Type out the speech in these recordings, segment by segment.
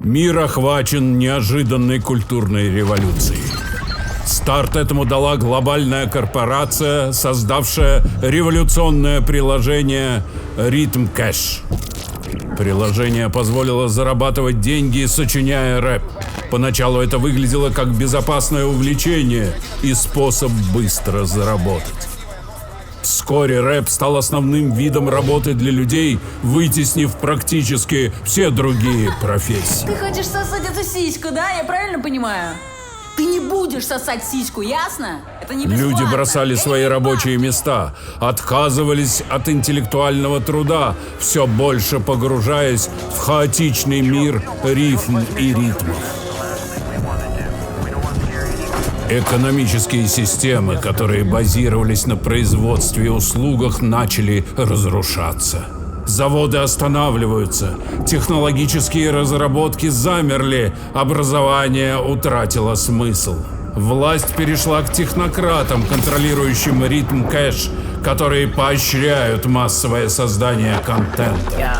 Мир охвачен неожиданной культурной революцией. Старт этому дала глобальная корпорация, создавшая революционное приложение Rhythm Cash. Приложение позволило зарабатывать деньги, сочиняя рэп. Поначалу это выглядело как безопасное увлечение и способ быстро заработать. Вскоре рэп стал основным видом работы для людей, вытеснив практически все другие профессии. Ты хочешь сосать эту сиську, да? Я правильно понимаю? Ты не будешь сосать сиську, ясно? Это не бесплатно. Люди бросали свои рабочие места, отказывались от интеллектуального труда, все больше погружаясь в хаотичный мир рифм и ритмов. Экономические системы, которые базировались на производстве и услугах, начали разрушаться. Заводы останавливаются, технологические разработки замерли, образование утратило смысл. Власть перешла к технократам, контролирующим Rhythm Cash, которые поощряют массовое создание контента.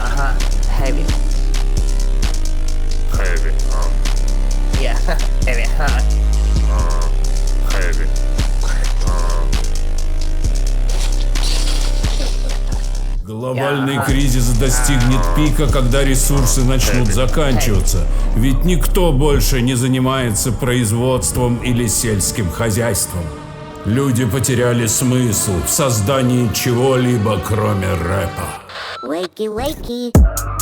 Глобальный кризис достигнет пика, когда ресурсы начнут заканчиваться. Ведь никто больше не занимается производством или сельским хозяйством. Люди потеряли смысл в создании чего-либо, кроме рэпа. Wakey, wakey.